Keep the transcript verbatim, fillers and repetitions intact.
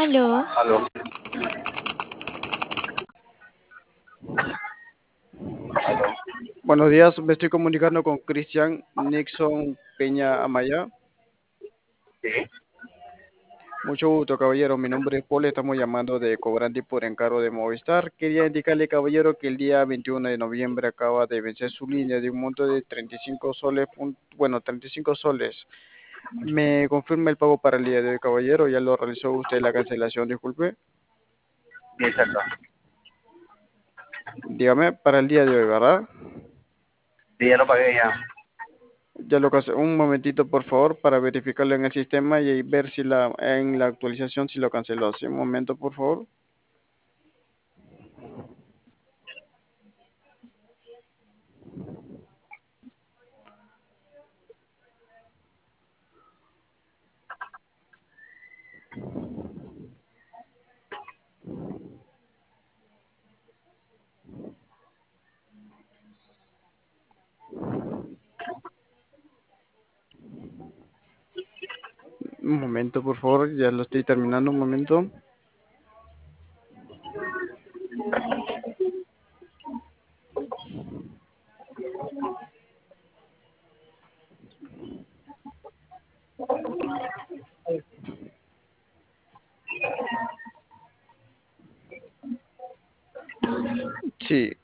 Aló, Aló, aló. Buenos días, me estoy comunicando con Cristian Nixon Peña Amaya. Sí, Mucho gusto, caballero. Mi nombre es Paul, estamos llamando de cobrante por encargo de Movistar. Quería indicarle, caballero, que el día veintiuno de noviembre acaba de vencer su línea de un monto de treinta y cinco soles, pun- bueno, treinta y cinco soles. ¿Me confirma el pago para el día de hoy, caballero? ¿Ya lo realizó usted la cancelación? Disculpe. sí, exacto. Dígame, para el día de hoy, ¿verdad? Sí, ya lo pagué ya. Ya lo cancelé. Un momentito, por favor, para verificarlo en el sistema y ver si la en la actualización si lo canceló. Sí, un momento, por favor. Un momento, por favor, ya lo estoy terminando, un momento. Sí,